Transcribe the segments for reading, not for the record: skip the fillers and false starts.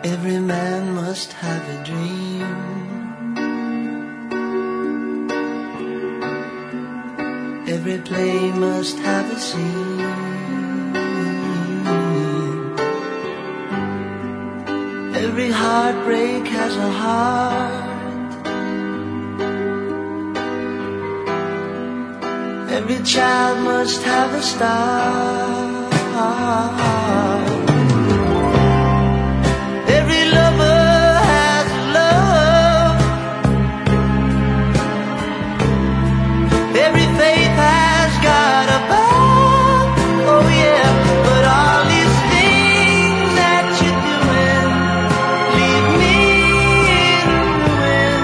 Every man must have a dream. Every play must have a scene. Every heartbreak has a heart. Every child must have a star. Every lover has a love. Every faith has got a bow. Oh yeah, but all these things that you're doing leave me in ruin,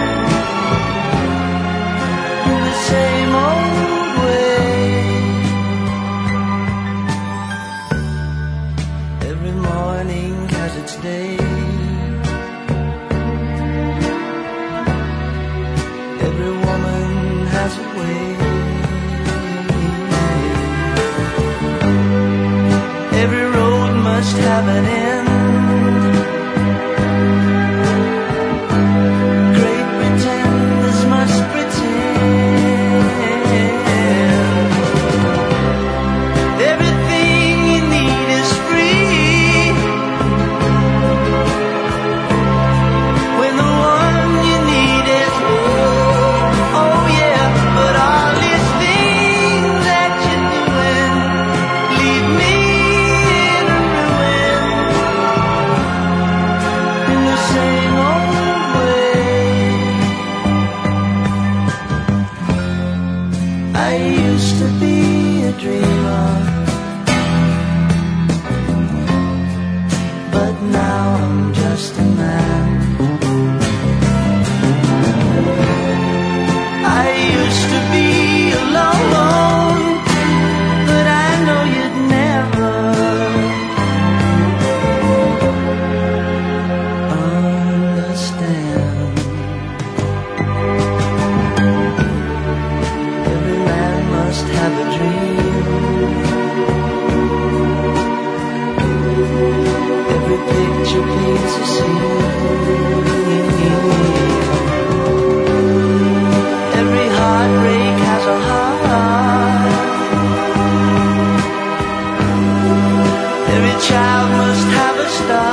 in the same old way. Every morning has its day. Every woman has a way. Every road must have an end. Great pretenders must pretend. Everything you need is free when the one you need is me. Oh yeah, but all these things that you're doing leave me in ruin, in the same old way. I used to be a dreamer, but now I'm just a man. I used to be alone, but I know you'd never understand. Every man must have a dream. Every picture paints a scene. Every heartbreak has a heart. Every child must have a star.